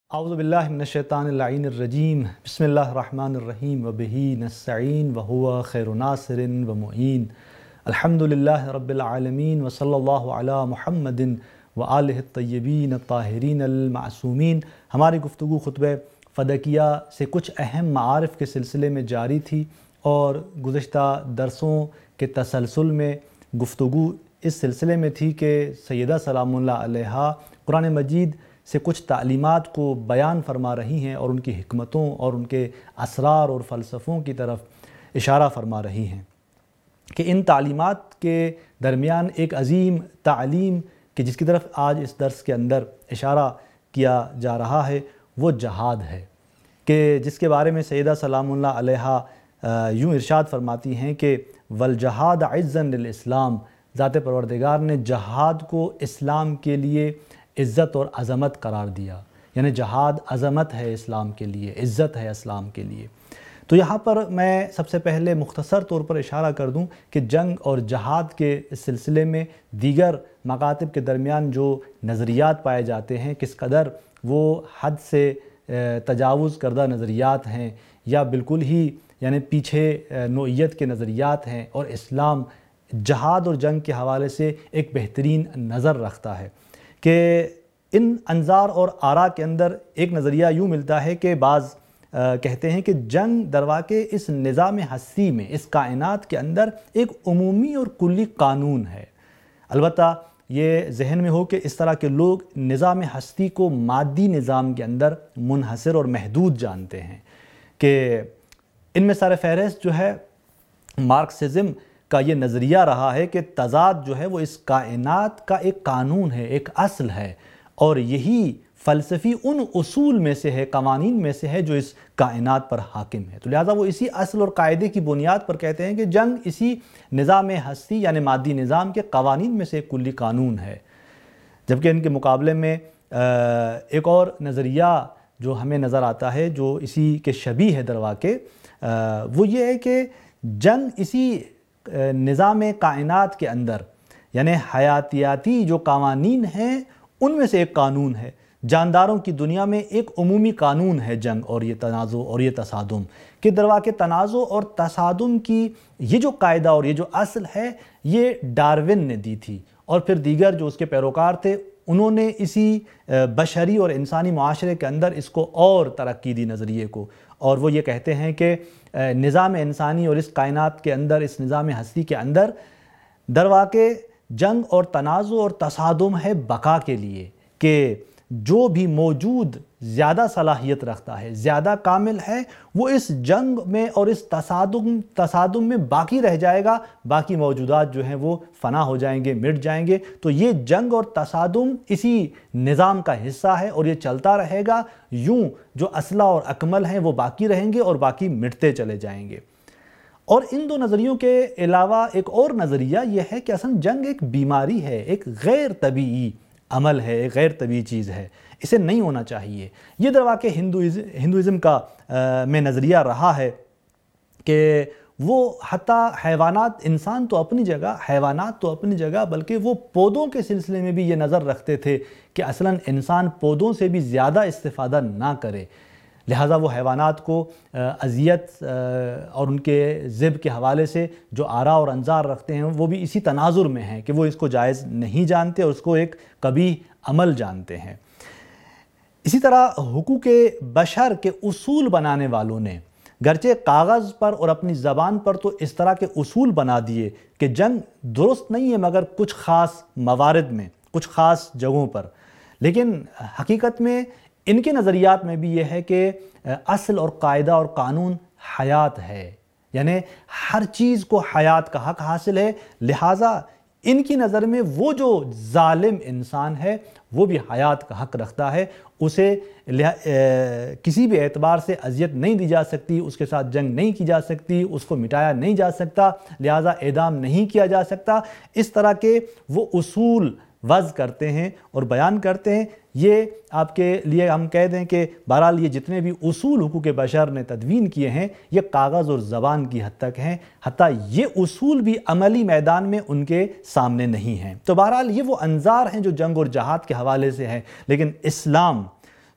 اعوذ باللہ من الشیطان اللعین الرجیم بسم اللہ الرحمن الرحیم وبہ نستعین وہو خیر ناصر ومعین الحمد للہ رب العالمین وصلی اللہ علی محمد وآلہ الطیبین الطاہرین المعصومین۔ ہماری گفتگو خطبہ فدکیہ سے کچھ اہم معارف کے سلسلے میں جاری تھی اور گزشتہ درسوں کے تسلسل میں گفتگو اس سلسلے میں تھی کہ سیدہ سلام اللہ علیہا قرآن مجید سے کچھ تعلیمات کو بیان فرما رہی ہیں اور ان کی حکمتوں اور ان کے اسرار اور فلسفوں کی طرف اشارہ فرما رہی ہیں کہ ان تعلیمات کے درمیان ایک عظیم تعلیم کہ جس کی طرف آج اس درس کے اندر اشارہ کیا جا رہا ہے وہ جہاد ہے، کہ جس کے بارے میں سیدہ سلام اللہ علیہا یوں ارشاد فرماتی ہیں کہ والجہاد عزا للاسلام، ذات پروردگار نے جہاد کو اسلام کے لیے عزت اور عظمت قرار دیا، یعنی جہاد عظمت ہے اسلام کے لیے، عزت ہے اسلام کے لیے۔ تو یہاں پر میں سب سے پہلے مختصر طور پر اشارہ کر دوں کہ جنگ اور جہاد کے اس سلسلے میں دیگر مکاتب کے درمیان جو نظریات پائے جاتے ہیں کس قدر وہ حد سے تجاوز کردہ نظریات ہیں یا بالکل ہی یعنی پیچھے نوعیت کے نظریات ہیں، اور اسلام جہاد اور جنگ کے حوالے سے ایک بہترین نظر رکھتا ہے کہ ان انظار اور آراء کے اندر ایک نظریہ یوں ملتا ہے کہ بعض کہتے ہیں کہ جنگ درواقع اس نظام ہستی میں، اس کائنات کے اندر ایک عمومی اور کلی قانون ہے۔ البتہ یہ ذہن میں ہو کہ اس طرح کے لوگ نظام ہستی کو مادی نظام کے اندر منحصر اور محدود جانتے ہیں، کہ ان میں سر فہرست جو ہے مارکسزم کا یہ نظریہ رہا ہے کہ تضاد جو ہے وہ اس کائنات کا ایک قانون ہے، ایک اصل ہے، اور یہی فلسفی ان اصول میں سے ہے، قوانین میں سے ہے جو اس کائنات پر حاکم ہے۔ تو لہٰذا وہ اسی اصل اور قاعدے کی بنیاد پر کہتے ہیں کہ جنگ اسی نظام ہستی یعنی مادی نظام کے قوانین میں سے ایک کلی قانون ہے۔ جبکہ ان کے مقابلے میں ایک اور نظریہ جو ہمیں نظر آتا ہے جو اسی کے شبیہ ہے درواقع، وہ یہ ہے کہ جنگ اسی نظام کائنات کے اندر یعنی حیاتیاتی جو قوانین ہیں ان میں سے ایک قانون ہے۔ جانداروں کی دنیا میں ایک عمومی قانون ہے جنگ اور یہ تنازع اور یہ تصادم، کہ درواقع تنازع اور تصادم کی یہ جو قاعدہ اور یہ جو اصل ہے یہ ڈارون نے دی تھی، اور پھر دیگر جو اس کے پیروکار تھے انہوں نے اسی بشری اور انسانی معاشرے کے اندر اس کو اور ترقی دی نظریے کو، اور وہ یہ کہتے ہیں کہ نظام انسانی اور اس کائنات کے اندر، اس نظام ہستی کے اندر درواقع جنگ اور تنازع اور تصادم ہے بقا کے لیے، کہ جو بھی موجود زیادہ صلاحیت رکھتا ہے، زیادہ کامل ہے، وہ اس جنگ میں اور اس تصادم میں باقی رہ جائے گا، باقی موجودات جو ہیں وہ فنا ہو جائیں گے، مٹ جائیں گے۔ تو یہ جنگ اور تصادم اسی نظام کا حصہ ہے اور یہ چلتا رہے گا، یوں جو اصلح اور اکمل ہیں وہ باقی رہیں گے اور باقی مٹتے چلے جائیں گے۔ اور ان دو نظریوں کے علاوہ ایک اور نظریہ یہ ہے کہ اصلا جنگ ایک بیماری ہے، ایک غیر طبیعی عمل ہے، ایک غیر طبیعی چیز ہے، اسے نہیں ہونا چاہیے۔ یہ درواقع ہندوازم کا میں نظریہ رہا ہے کہ وہ حتیٰ حیوانات، انسان تو اپنی جگہ، حیوانات تو اپنی جگہ، بلکہ وہ پودوں کے سلسلے میں بھی یہ نظر رکھتے تھے کہ اصلاً انسان پودوں سے بھی زیادہ استفادہ نہ کرے، لہٰذا وہ حیوانات کو اذیت اور ان کے ذب کے حوالے سے جو آراء اور انظار رکھتے ہیں وہ بھی اسی تناظر میں ہیں کہ وہ اس کو جائز نہیں جانتے اور اس کو ایک قبیح عمل جانتے ہیں۔ اسی طرح حقوق بشر کے اصول بنانے والوں نے گرچہ کاغذ پر اور اپنی زبان پر تو اس طرح کے اصول بنا دیے کہ جنگ درست نہیں ہے مگر کچھ خاص موارد میں، کچھ خاص جگہوں پر، لیکن حقیقت میں ان کے نظریات میں بھی یہ ہے کہ اصل اور قاعدہ اور قانون حیات ہے، یعنی ہر چیز کو حیات کا حق حاصل ہے، لہٰذا ان کی نظر میں وہ جو ظالم انسان ہے وہ بھی حیات کا حق رکھتا ہے، اسے کسی بھی اعتبار سے اذیت نہیں دی جا سکتی، اس کے ساتھ جنگ نہیں کی جا سکتی، اس کو مٹایا نہیں جا سکتا، لہٰذا اعدام نہیں کیا جا سکتا۔ اس طرح کے وہ اصول وضع کرتے ہیں اور بیان کرتے ہیں۔ یہ آپ کے لیے ہم کہہ دیں کہ بہرحال یہ جتنے بھی اصول حقوق بشر نے تدوین کیے ہیں یہ کاغذ اور زبان کی حد تک ہیں، حتیٰ یہ اصول بھی عملی میدان میں ان کے سامنے نہیں ہیں۔ تو بہرحال یہ وہ انظار ہیں جو جنگ اور جہاد کے حوالے سے ہیں، لیکن اسلام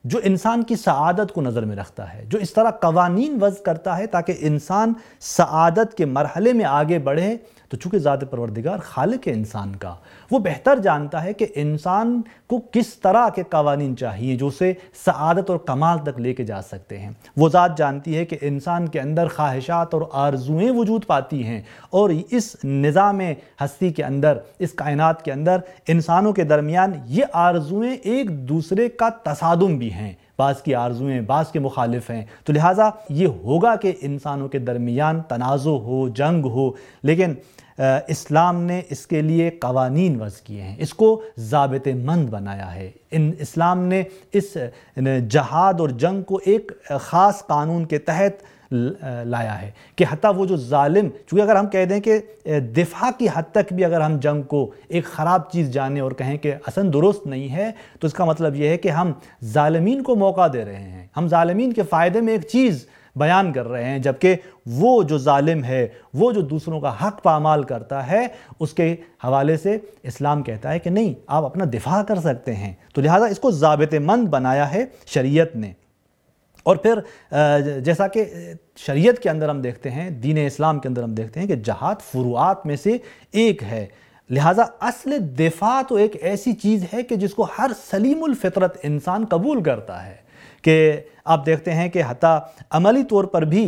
جو انسان کی سعادت کو نظر میں رکھتا ہے، جو اس طرح قوانین وضع کرتا ہے تاکہ انسان سعادت کے مرحلے میں آگے بڑھے، تو چونکہ ذات پروردگار خالق ہے انسان کا، وہ بہتر جانتا ہے کہ انسان کو کس طرح کے قوانین چاہیے جو اسے سعادت اور کمال تک لے کے جا سکتے ہیں۔ وہ ذات جانتی ہے کہ انسان کے اندر خواہشات اور آرزوئیں وجود پاتی ہیں، اور اس نظام ہستی کے اندر، اس کائنات کے اندر انسانوں کے درمیان یہ آرزوئیں ایک دوسرے کا تصادم بھی ہیں، بعض کی آرزوئیں بعض کے مخالف ہیں، تو لہٰذا یہ ہوگا کہ انسانوں کے درمیان تنازع ہو، جنگ ہو، لیکن اسلام نے اس کے لیے قوانین وضع کیے ہیں، اس کو ضابطۂ مند بنایا ہے۔ اسلام نے اس جہاد اور جنگ کو ایک خاص قانون کے تحت لایا ہے کہ حتیٰ وہ جو ظالم، چونکہ اگر ہم کہہ دیں کہ دفاع کی حد تک بھی اگر ہم جنگ کو ایک خراب چیز جانیں اور کہیں کہ اصلاً درست نہیں ہے، تو اس کا مطلب یہ ہے کہ ہم ظالمین کو موقع دے رہے ہیں، ہم ظالمین کے فائدے میں ایک چیز بیان کر رہے ہیں، جبکہ وہ جو ظالم ہے، وہ جو دوسروں کا حق پامال کرتا ہے، اس کے حوالے سے اسلام کہتا ہے کہ نہیں، آپ اپنا دفاع کر سکتے ہیں۔ تو لہٰذا اس کو ضابطۂ مند بنایا ہے شریعت نے۔ اور پھر جیسا کہ شریعت کے اندر ہم دیکھتے ہیں، دین اسلام کے اندر ہم دیکھتے ہیں کہ جہاد فروعات میں سے ایک ہے، لہٰذا اصل دفاع تو ایک ایسی چیز ہے کہ جس کو ہر سلیم الفطرت انسان قبول کرتا ہے، کہ آپ دیکھتے ہیں کہ حتیٰ عملی طور پر بھی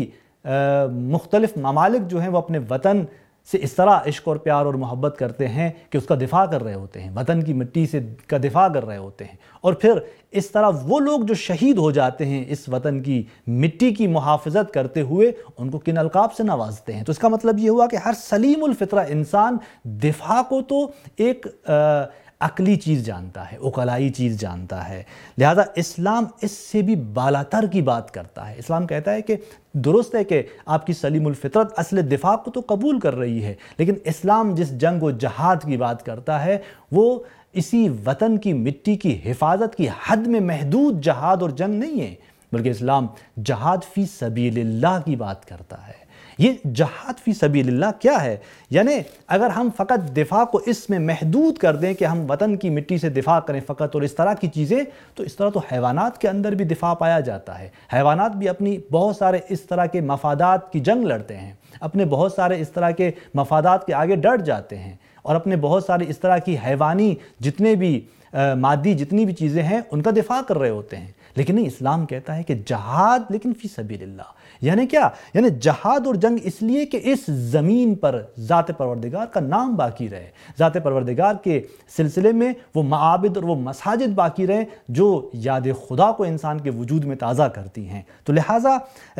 مختلف ممالک جو ہیں وہ اپنے وطن سے اس طرح عشق اور پیار اور محبت کرتے ہیں کہ اس کا دفاع کر رہے ہوتے ہیں، وطن کی مٹی سے کا دفاع کر رہے ہوتے ہیں، اور پھر اس طرح وہ لوگ جو شہید ہو جاتے ہیں اس وطن کی مٹی کی محافظت کرتے ہوئے، ان کو کن القاب سے نوازتے ہیں۔ تو اس کا مطلب یہ ہوا کہ ہر سلیم الفطرہ انسان دفاع کو تو ایک عقلی چیز جانتا ہے، عقلائی چیز جانتا ہے، لہذا اسلام اس سے بھی بالاتر کی بات کرتا ہے۔ اسلام کہتا ہے کہ درست ہے کہ آپ کی سلیم الفطرت اصل دفاع کو تو قبول کر رہی ہے، لیکن اسلام جس جنگ و جہاد کی بات کرتا ہے وہ اسی وطن کی مٹی کی حفاظت کی حد میں محدود جہاد اور جنگ نہیں ہے، بلکہ اسلام جہاد فی سبیل اللہ کی بات کرتا ہے۔ یہ جہاد فی سبیل اللہ کیا ہے؟ یعنی اگر ہم فقط دفاع کو اس میں محدود کر دیں کہ ہم وطن کی مٹی سے دفاع کریں فقط اور اس طرح کی چیزیں، تو اس طرح تو حیوانات کے اندر بھی دفاع پایا جاتا ہے۔ حیوانات بھی اپنی بہت سارے اس طرح کے مفادات کی جنگ لڑتے ہیں، اپنے بہت سارے اس طرح کے مفادات کے آگے ڈٹ جاتے ہیں، اور اپنے بہت سارے اس طرح کی حیوانی جتنے بھی مادی جتنی بھی چیزیں ہیں ان کا دفاع کر رہے ہوتے ہیں، لیکن نہیں، اسلام کہتا ہے کہ جہاد لیکن فی سبیل اللہ۔ یعنی کیا؟ یعنی جہاد اور جنگ اس لیے کہ اس زمین پر ذات پروردگار کا نام باقی رہے، ذات پروردگار کے سلسلے میں وہ معابد اور وہ مساجد باقی رہیں جو یاد خدا کو انسان کے وجود میں تازہ کرتی ہیں۔ تو لہٰذا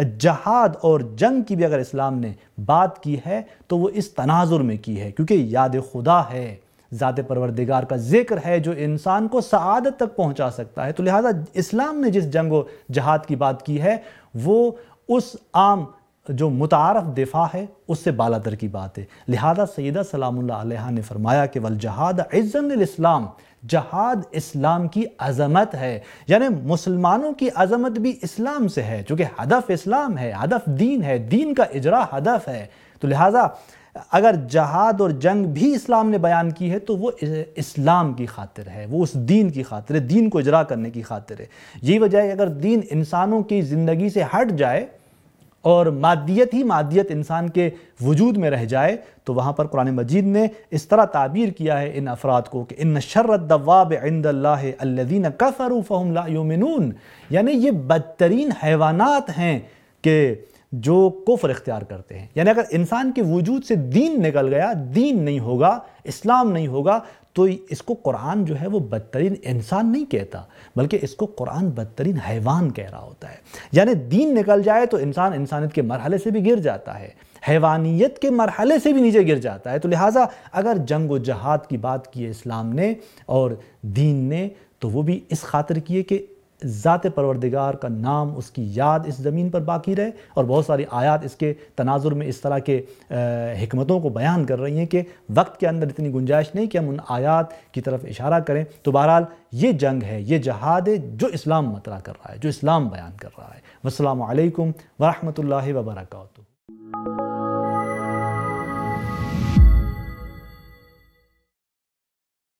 جہاد اور جنگ کی بھی اگر اسلام نے بات کی ہے تو وہ اس تناظر میں کی ہے، کیونکہ یاد خدا ہے، ذات پروردگار کا ذکر ہے جو انسان کو سعادت تک پہنچا سکتا ہے۔ تو لہٰذا اسلام نے جس جنگ و جہاد کی بات کی ہے وہ اس عام جو متعارف دفاع ہے اس سے بالاتر کی بات ہے۔ لہذا سیدہ سلام اللہ علیہا نے فرمایا کہ والجہاد عزاً للاسلام، جہاد اسلام کی عظمت ہے، یعنی مسلمانوں کی عظمت بھی اسلام سے ہے، چونکہ ہدف اسلام ہے، ہدف دین ہے، دین کا اجرا ہدف ہے۔ تو لہٰذا اگر جہاد اور جنگ بھی اسلام نے بیان کی ہے تو وہ اسلام کی خاطر ہے، وہ اس دین کی خاطر ہے، دین کو اجرا کرنے کی خاطر ہے۔ یہی وجہ ہے اگر دین انسانوں کی زندگی سے ہٹ جائے اور مادیت ہی مادیت انسان کے وجود میں رہ جائے تو وہاں پر قرآن مجید نے اس طرح تعبیر کیا ہے ان افراد کو کہ ان شر الدواب عند اللہ الذین کفروا فہم لا یؤمنون، یعنی یہ بدترین حیوانات ہیں کہ جو کفر اختیار کرتے ہیں۔ یعنی اگر انسان کے وجود سے دین نکل گیا، دین نہیں ہوگا، اسلام نہیں ہوگا، تو اس کو قرآن جو ہے وہ بدترین انسان نہیں کہتا، بلکہ اس کو قرآن بدترین حیوان کہہ رہا ہوتا ہے۔ یعنی دین نکل جائے تو انسان انسانیت کے مرحلے سے بھی گر جاتا ہے، حیوانیت کے مرحلے سے بھی نیچے گر جاتا ہے۔ تو لہٰذا اگر جنگ و جہاد کی بات کی ہے اسلام نے اور دین نے تو وہ بھی اس خاطر کی ہے کہ ذات پروردگار کا نام، اس کی یاد اس زمین پر باقی رہے، اور بہت ساری آیات اس کے تناظر میں اس طرح کے حکمتوں کو بیان کر رہی ہیں کہ وقت کے اندر اتنی گنجائش نہیں کہ ہم ان آیات کی طرف اشارہ کریں۔ تو بہرحال یہ جنگ ہے، یہ جہاد ہے جو اسلام مطرح کر رہا ہے، جو اسلام بیان کر رہا ہے۔ والسلام علیکم ورحمۃ اللہ وبرکاتہ۔